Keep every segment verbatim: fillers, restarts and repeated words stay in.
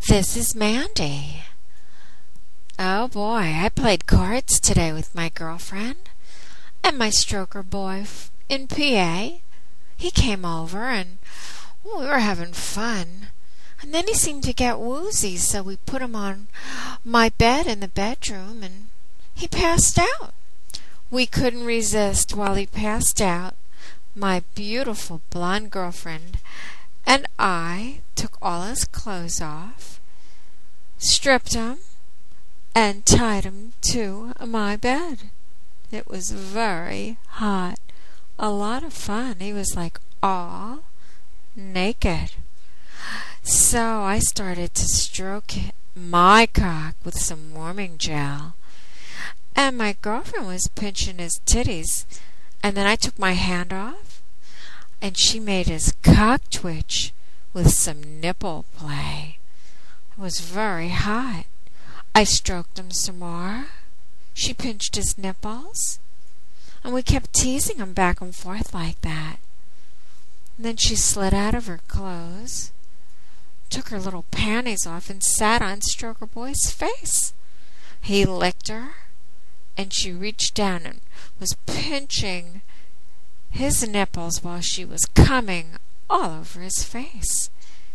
This is Mandy. Oh boy, I played cards today with my girlfriend and my stroker boy in P A. He came over and we were having fun. And then he seemed to get woozy, so we put him on my bed in the bedroom and he passed out. We couldn't resist while he passed out. My beautiful blonde girlfriend and I took all his clothes off, stripped him, and tied him to my bed. It was very hot. A lot of fun. He was like all naked. So I started to stroke my cock with some warming gel. And my girlfriend was pinching his titties. And then I took my hand off, and she made his cock twitch with some nipple play. It was very hot. I stroked him some more. She pinched his nipples. And we kept teasing him back and forth like that. And then she slid out of her clothes, took her little panties off, and sat on Stroker Boy's face. He licked her, and she reached down and was pinching his nipples while she was coming all over his face.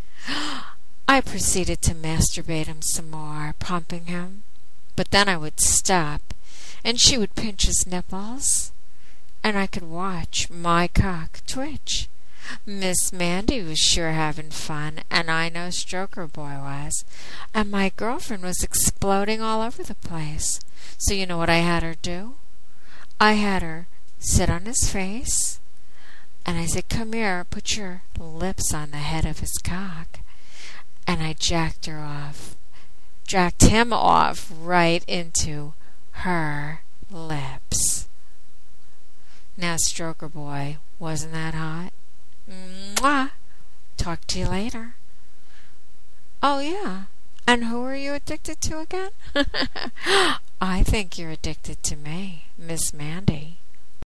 I proceeded to masturbate him some more, pumping him, but then I would stop, and she would pinch his nipples, and I could watch my cock twitch. Miss Mandy was sure having fun, and I know Stroker Boy was, and my girlfriend was exploding all over the place. So you know what I had her do? I had her sit on his face, and I said, "Come here, put your lips on the head of his cock." And I jacked her off, jacked him off right into her lips. Now, Stroker Boy, wasn't that hot? Mwah! Talk to you later. Oh, yeah. And who are you addicted to again? I think you're addicted to me, Miss Mandy.